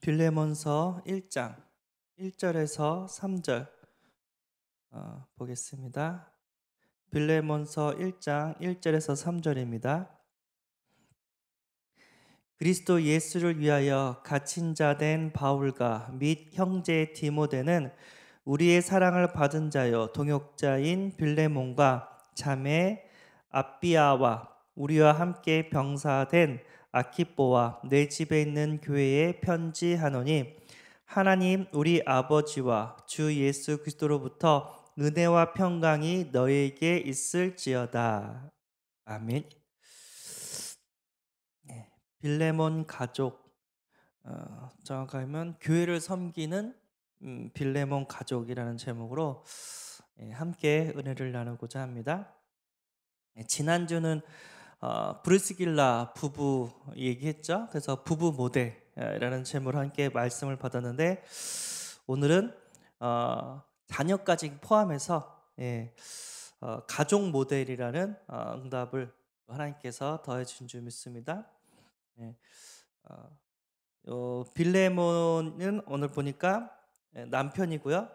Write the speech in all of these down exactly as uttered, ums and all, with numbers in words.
빌레몬서 일 장 일 절에서 삼 절 어, 보겠습니다. 빌레몬서 일 장 일 절에서 삼 절입니다. 그리스도 예수를 위하여 갇힌 자 된 바울과 및 형제 디모데는 우리의 사랑을 받은 자여 동역자인 빌레몬과 자매 아비아와 우리와 함께 병사된 아키뽀와 내 집에 있는 교회에 편지하노니 하나님 우리 아버지와 주 예수 그리스도로부터 은혜와 평강이 너에게 있을지어다. 아멘. 네, 빌레몬 가족, 어, 정확하면 교회를 섬기는 음, 빌레몬 가족이라는 제목으로 예, 함께 은혜를 나누고자 합니다. 예, 지난주는 어, 브리스길라 부부 얘기했죠. 그래서 부부 모델이라는 제목으로 함께 말씀을 받았는데 오늘은 어, 자녀까지 포함해서 예, 어, 가족 모델이라는 어, 응답을 하나님께서 더해 주신 줄 믿습니다. 예, 어, 어, 빌레몬은 오늘 보니까 예, 남편이고요.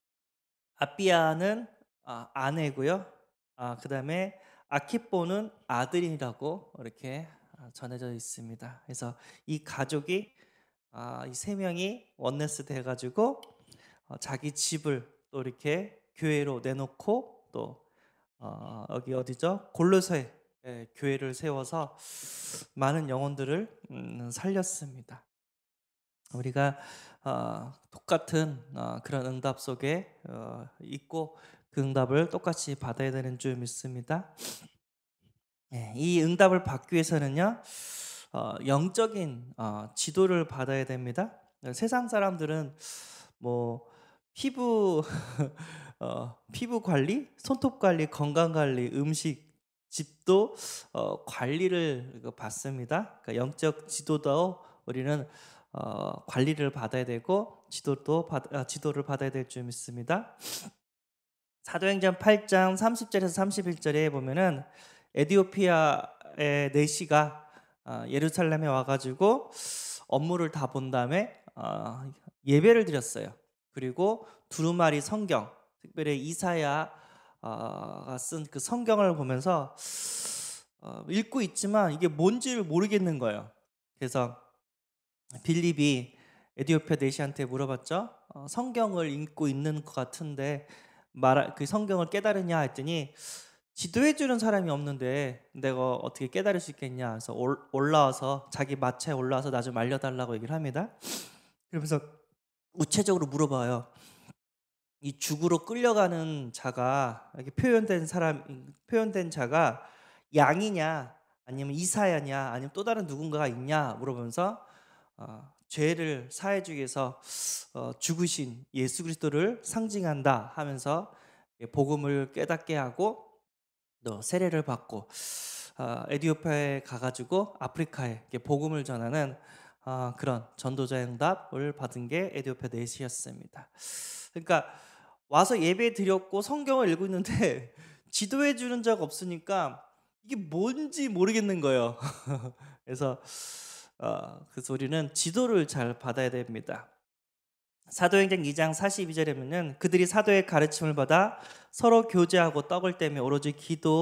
아비아는 아, 아내고요. 아, 그다음에 아키뽀는 아들이라고 이렇게 전해져 있습니다. 그래서 이 가족이 아, 이 세 명이 원네스 돼가지고 어, 자기 집을 또 이렇게 교회로 내놓고 또 어, 여기 어디죠? 골로새 예, 교회를 세워서 많은 영혼들을 음, 살렸습니다. 우리가 어, 똑같은 어, 그런 응답 속에 어, 있고 그 응답을 똑같이 받아야 되는 줄 믿습니다. 예, 이 응답을 받기 위해서는요 어, 영적인 어, 지도를 받아야 됩니다. 세상 사람들은 뭐 피부 어, 피부 관리, 손톱 관리, 건강 관리, 음식, 집도 어, 관리를 받습니다. 그러니까 영적 지도도 우리는 어, 관리를 받아야 되고 지도도 받, 아, 지도를 받아야 될 줄 믿습니다. 사도행전 팔 장 삼십 절에서 삼십일 절에 보면은 에디오피아의 내시가 어, 예루살렘에 와가지고 업무를 다 본 다음에 어, 예배를 드렸어요. 그리고 두루마리 성경, 특별히 이사야가 쓴 그 성경을 보면서 어, 읽고 있지만 이게 뭔지를 모르겠는 거예요. 그래서 빌립이 에디오피아 내시한테 물어봤죠. 어, 성경을 읽고 있는 것 같은데 말, 그 성경을 깨달으냐 했더니 지도해 주는 사람이 없는데 내가 어떻게 깨달을 수 있겠냐. 그래서 올, 올라와서 자기 마차에 올라와서 나 좀 알려달라고 얘기를 합니다. 그러면서 구체적으로 물어봐요. 이 죽으로 끌려가는 자가 이렇게 표현된 사람 표현된 자가 양이냐 아니면 이사야냐 아니면 또 다른 누군가가 있냐 물어보면서 어, 죄를 사해주기 위해서 어, 죽으신 예수 그리스도를 상징한다 하면서 복음을 깨닫게 하고 또 세례를 받고 어, 에디오피아에 가가지고 아프리카에 복음을 전하는 어, 그런 전도자 응답을 받은 게 에디오피아 내시였습니다. 그러니까 와서 예배 드렸고 성경을 읽고 있는데 지도해 주는 적 없으니까 이게 뭔지 모르겠는 거예요. 그래서 어, 그래서 우리는 지도를 잘 받아야 됩니다. 사도행전 이 장 사십이 절에 보면 그들이 사도의 가르침을 받아 서로 교제하고 떡을 떼며 오로지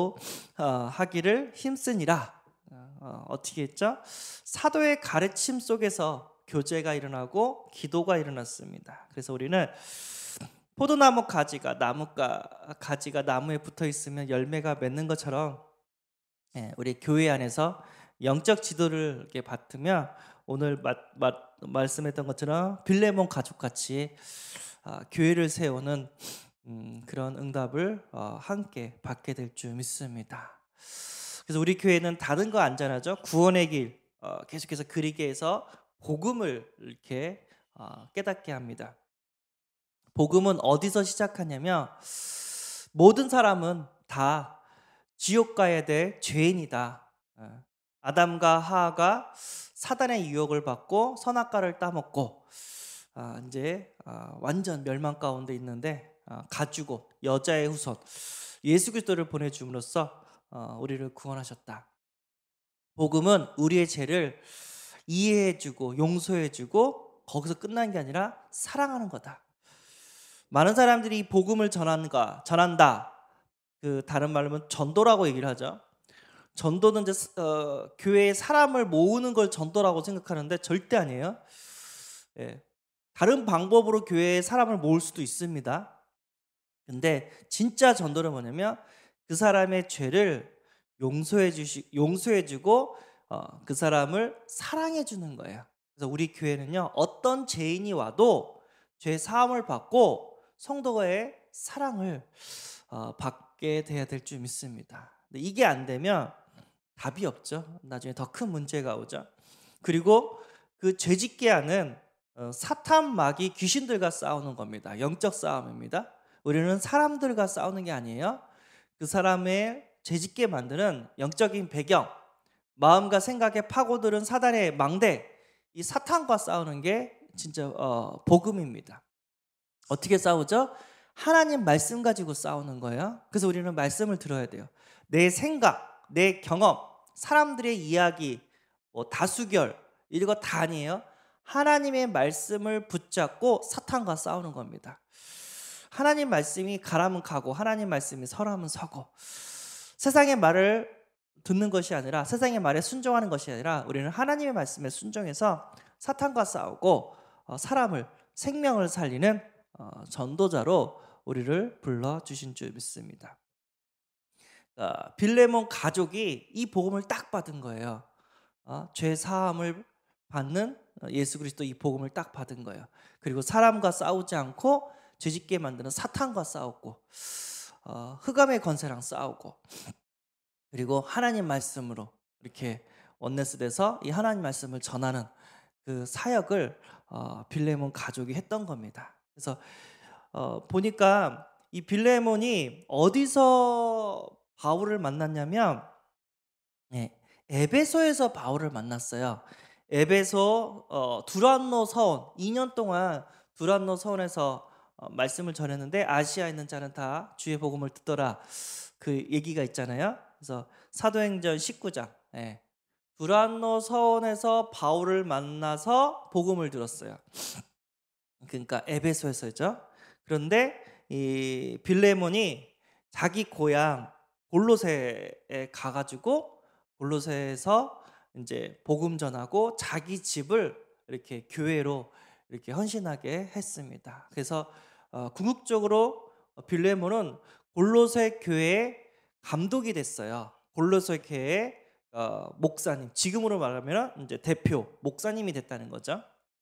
기도하기를 힘쓰니라. 어, 어떻게 했죠? 사도의 가르침 속에서 교제가 일어나고 기도가 일어났습니다. 그래서 우리는 포도나무 가지가 나무가 가지가 나무에 붙어 있으면 열매가 맺는 것처럼 예, 우리 교회 안에서 영적 지도를 이렇게 받으면 오늘 마, 마, 말씀했던 것처럼 빌레몬 가족같이 어, 교회를 세우는 음, 그런 응답을 어, 함께 받게 될 줄 믿습니다. 그래서 우리 교회는 다른 거 안전하죠. 구원의 길 어, 계속해서 그리게 해서 복음을 이렇게 어, 깨닫게 합니다. 복음은 어디서 시작하냐면 모든 사람은 다 지옥 가야 될 죄인이다. 아담과 하하가 사단의 유혹을 받고 선악과를 따먹고 아, 이제 아, 완전 멸망 가운데 있는데 아, 가지고 여자의 후손 예수 그리스도를 보내줌으로써 어, 우리를 구원하셨다. 복음은 우리의 죄를 이해해주고 용서해주고 거기서 끝난 게 아니라 사랑하는 거다. 많은 사람들이 복음을 전한가, 전한다. 그 다른 말로 하면 전도라고 얘기를 하죠. 전도는 이제 어, 교회에 사람을 모으는 걸 전도라고 생각하는데 절대 아니에요. 예. 다른 방법으로 교회에 사람을 모을 수도 있습니다. 근데 진짜 전도는 뭐냐면 그 사람의 죄를 용서해 주시 용서해 주고 어, 그 사람을 사랑해 주는 거예요. 그래서 우리 교회는요. 어떤 죄인이 와도 죄 사함을 받고 성도의 사랑을 어, 받게 돼야 될 줄 믿습니다. 근데 이게 안 되면 답이 없죠. 나중에 더 큰 문제가 오죠. 그리고 그 죄짓게 하는 어, 사탄 마귀 귀신들과 싸우는 겁니다. 영적 싸움입니다. 우리는 사람들과 싸우는 게 아니에요. 그 사람의 죄짓게 만드는 영적인 배경, 마음과 생각에 파고드는 사단의 망대, 이 사탄과 싸우는 게 진짜 어, 복음입니다. 어떻게 싸우죠? 하나님 말씀 가지고 싸우는 거예요. 그래서 우리는 말씀을 들어야 돼요. 내 생각, 내 경험, 사람들의 이야기, 뭐 다수결 이런 거 다 아니에요. 하나님의 말씀을 붙잡고 사탄과 싸우는 겁니다. 하나님 말씀이 가라면 가고 하나님 말씀이 서라면 서고 세상의 말을 듣는 것이 아니라 세상의 말에 순종하는 것이 아니라 우리는 하나님의 말씀에 순종해서 사탄과 싸우고 사람을 생명을 살리는 전도자로 우리를 불러주신 줄 믿습니다. 빌레몬 가족이 이 복음을 딱 받은 거예요. 죄 사함을 받는 예수 그리스도 이 복음을 딱 받은 거예요. 그리고 사람과 싸우지 않고 죄짓게 만드는 사탄과 싸웠고 어, 흑암의 권세랑 싸우고 그리고 하나님 말씀으로 이렇게 원네스돼서 이 하나님 말씀을 전하는 그 사역을 어, 빌레몬 가족이 했던 겁니다. 그래서 어, 보니까 이 빌레몬이 어디서 바울을 만났냐면 네, 에베소에서 바울을 만났어요. 에베소 어, 두란노 서원 이 년 동안 두란노 서원에서 어, 말씀을 전했는데 아시아에 있는 자는 다 주의 복음을 듣더라 그 얘기가 있잖아요. 그래서 사도행전 십구 장 예, 두란노 서원에서 바울을 만나서 복음을 들었어요. 그러니까 에베소에서죠. 그런데 이 빌레몬이 자기 고향 골로새에 가가지고 골로새에서 이제 복음 전하고 자기 집을 이렇게 교회로 이렇게 헌신하게 했습니다. 그래서 어, 궁극적으로 빌레몬은 골로새 교회의 감독이 됐어요. 골로새 교회의 어, 목사님, 지금으로 말하면 이제 대표 목사님이 됐다는 거죠.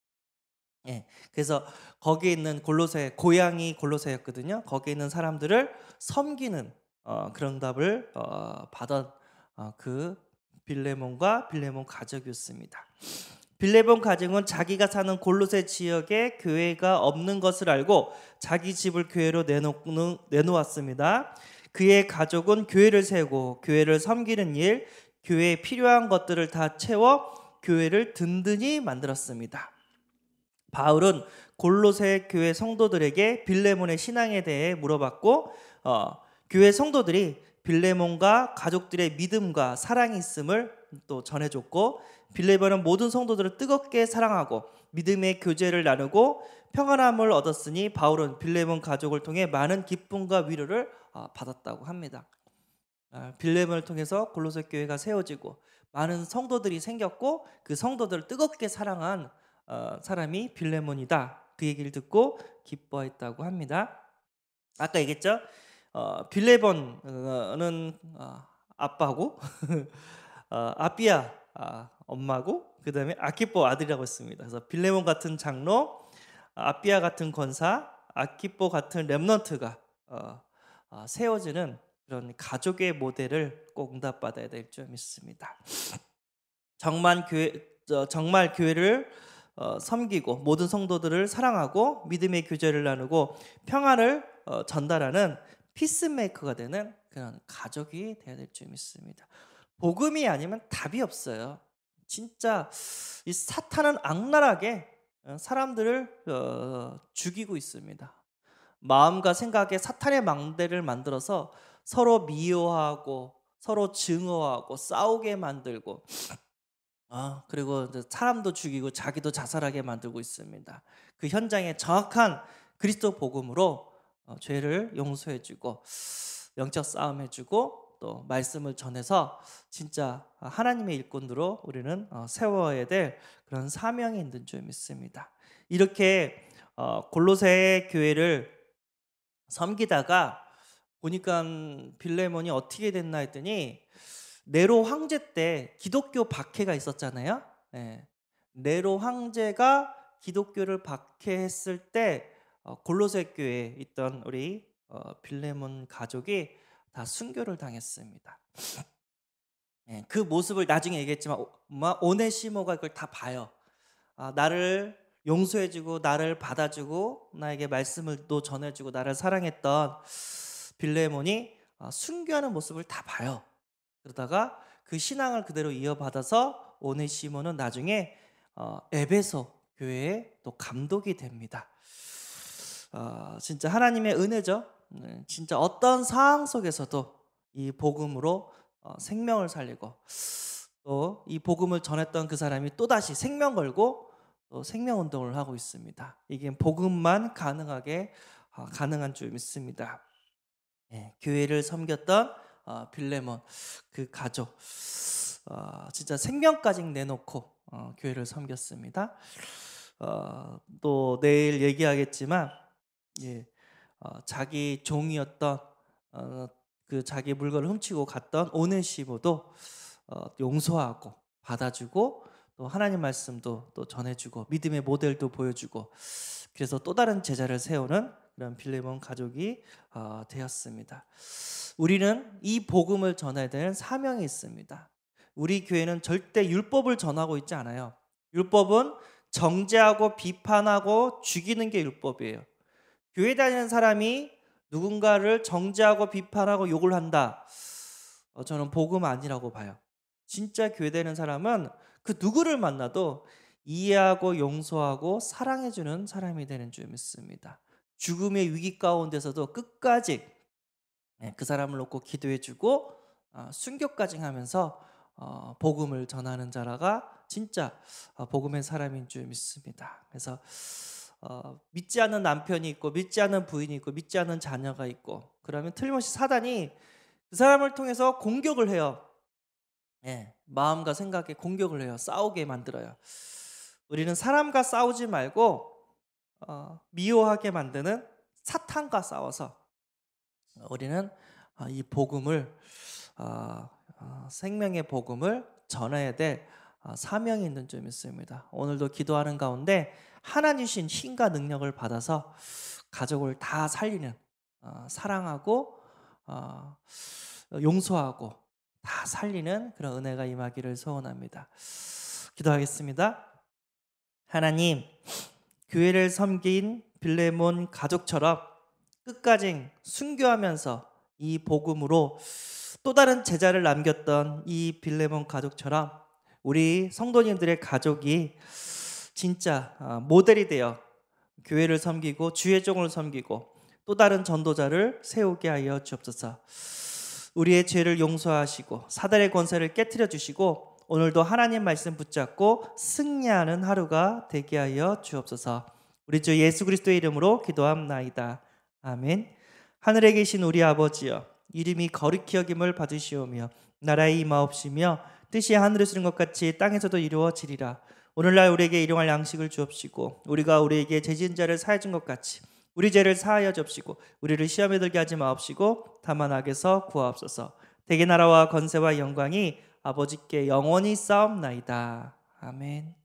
예, 그래서 거기에 있는 골로새 고향이 골로새였거든요. 거기에 있는 사람들을 섬기는 어, 그런 답을 어, 받은 어, 그 빌레몬과 빌레몬 가족이었습니다. 빌레몬 가족은 자기가 사는 골로새 지역에 교회가 없는 것을 알고 자기 집을 교회로 내놓는, 내놓았습니다. 그의 가족은 교회를 세우고 교회를 섬기는 일, 교회에 필요한 것들을 다 채워 교회를 든든히 만들었습니다. 바울은 골로새 교회 성도들에게 빌레몬의 신앙에 대해 물어봤고 어, 교회 성도들이 빌레몬과 가족들의 믿음과 사랑이 있음을 또 전해줬고 빌레몬은 모든 성도들을 뜨겁게 사랑하고 믿음의 교제를 나누고 평안함을 얻었으니 바울은 빌레몬 가족을 통해 많은 기쁨과 위로를 받았다고 합니다. 빌레몬을 통해서 골로새 교회가 세워지고 많은 성도들이 생겼고 그 성도들을 뜨겁게 사랑한 사람이 빌레몬이다. 그 얘기를 듣고 기뻐했다고 합니다. 아까 얘기했죠? 어, 빌레몬은 어, 아빠고 어, 아비야 아, 엄마고 그 다음에 아키뽀 아들이라고 했습니다. 그래서 빌레몬 같은 장로, 아비야 같은 권사, 아키뽀 같은 렘넌트가 어, 어, 세워지는 그런 가족의 모델을 꼭 응답받아야 될 줄 믿습니다. 정말 교회 정말 교회를 어, 섬기고 모든 성도들을 사랑하고 믿음의 교제를 나누고 평안을 어, 전달하는 피스메이커가 되는 그런 가족이 되어야 될 줄 믿습니다. 복음이 아니면 답이 없어요. 진짜 이 사탄은 악랄하게 사람들을 어, 죽이고 있습니다. 마음과 생각에 사탄의 망대를 만들어서 서로 미워하고 서로 증오하고 싸우게 만들고 아, 그리고 이제 사람도 죽이고 자기도 자살하게 만들고 있습니다. 그 현장에 정확한 그리스도 복음으로 어, 죄를 용서해주고 영적 싸움 해주고 또 말씀을 전해서 진짜 하나님의 일꾼으로 우리는 어, 세워야 될 그런 사명이 있는 줄 믿습니다. 이렇게 어, 골로새 교회를 섬기다가 보니까 빌레몬이 어떻게 됐나 했더니 네로 황제 때 기독교 박해가 있었잖아요. 예. 네로 황제가 기독교를 박해했을 때 어, 골로새 교회에 있던 우리 어, 빌레몬 가족이 다 순교를 당했습니다. 예, 그 모습을 나중에 얘기했지만 오- 마- 오네시모가 그걸 다 봐요. 아, 나를 용서해주고 나를 받아주고 나에게 말씀을 또 전해주고 나를 사랑했던 빌레몬이 아, 순교하는 모습을 다 봐요. 그러다가 그 신앙을 그대로 이어받아서 오네시모는 나중에 어, 에베소 교회의 또 감독이 됩니다. 어, 진짜 하나님의 은혜죠. 네, 진짜 어떤 상황 속에서도 이 복음으로 어, 생명을 살리고 또 이 복음을 전했던 그 사람이 또다시 생명 걸고 또 생명 운동을 하고 있습니다. 이게 복음만 가능하게 어, 가능한 줄 믿습니다. 예, 교회를 섬겼던 어, 빌레몬 그 가족 어, 진짜 생명까지 내놓고 어, 교회를 섬겼습니다. 어, 또 내일 얘기하겠지만 예, 어, 자기 종이었던 어, 그 자기 물건을 훔치고 갔던 오네시모도 어, 용서하고 받아주고 또 하나님 말씀도 또 전해주고 믿음의 모델도 보여주고 그래서 또 다른 제자를 세우는 그런 빌레몬 가족이 어, 되었습니다. 우리는 이 복음을 전해야 되는 사명이 있습니다. 우리 교회는 절대 율법을 전하고 있지 않아요. 율법은 정죄하고 비판하고 죽이는 게 율법이에요. 교회 다니는 사람이 누군가를 정죄하고 비판하고 욕을 한다. 어, 저는 복음 아니라고 봐요. 진짜 교회 다니는 사람은 그 누구를 만나도 이해하고 용서하고 사랑해주는 사람이 되는 줄 믿습니다. 죽음의 위기 가운데서도 끝까지 그 사람을 놓고 기도해주고 어, 순교까지 하면서 어, 복음을 전하는 자라가 진짜 어, 복음의 사람인 줄 믿습니다. 그래서 어, 믿지 않는 남편이 있고 믿지 않는 부인이 있고 믿지 않는 자녀가 있고 그러면 틀림없이 사단이 그 사람을 통해서 공격을 해요. 예, 마음과 생각에 공격을 해요. 싸우게 만들어요. 우리는 사람과 싸우지 말고 어, 미워하게 만드는 사탄과 싸워서 우리는 어, 이 복음을 어, 어, 생명의 복음을 전해야 될 어, 사명이 있는 줄 믿습니다. 오늘도 기도하는 가운데 하나님 주신 힘과 능력을 받아서 가족을 다 살리는 어, 사랑하고 어, 용서하고 다 살리는 그런 은혜가 임하기를 소원합니다. 기도하겠습니다. 하나님, 교회를 섬긴 빌레몬 가족처럼 끝까지 순교하면서 이 복음으로 또 다른 제자를 남겼던 이 빌레몬 가족처럼 우리 성도님들의 가족이 진짜 모델이 되어 교회를 섬기고 주의 종을 섬기고 또 다른 전도자를 세우게 하여 주옵소서. 우리의 죄를 용서하시고 사단의 권세를 깨트려 주시고 오늘도 하나님 말씀 붙잡고 승리하는 하루가 되게 하여 주옵소서. 우리 주 예수 그리스도의 이름으로 기도합나이다. 아멘. 하늘에 계신 우리 아버지여, 이름이 거룩히 여김을 받으시오며 나라의 임하옵시며 뜻이 하늘에서 이룬 것 같이 땅에서도 이루어지리라. 오늘날 우리에게 일용할 양식을 주옵시고 우리가 우리에게 죄진 자를 사해 준 것 같이 우리 죄를 사하여 줍시고 우리를 시험에 들게 하지 마옵시고 다만 악에서 구하옵소서. 대개 나라와 건세와 영광이 아버지께 영원히 싸움나이다. 아멘.